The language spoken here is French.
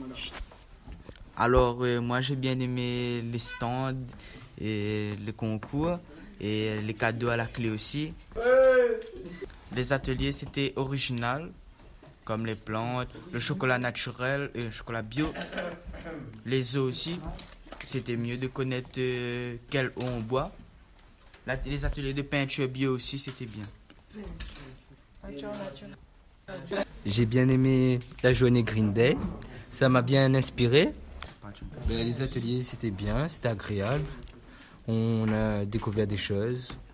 Alors, moi, j'ai bien aimé les stands et les concours et les cadeaux à la clé aussi. Les ateliers, c'était original, comme les plantes, le chocolat naturel et le chocolat bio. Les eaux aussi, c'était mieux de connaître quelle eau on boit. Les ateliers de peinture bio aussi, c'était bien. J'ai bien aimé la journée Green Day. Ça m'a bien inspiré. Les ateliers, c'était bien, c'était agréable. On a découvert des choses.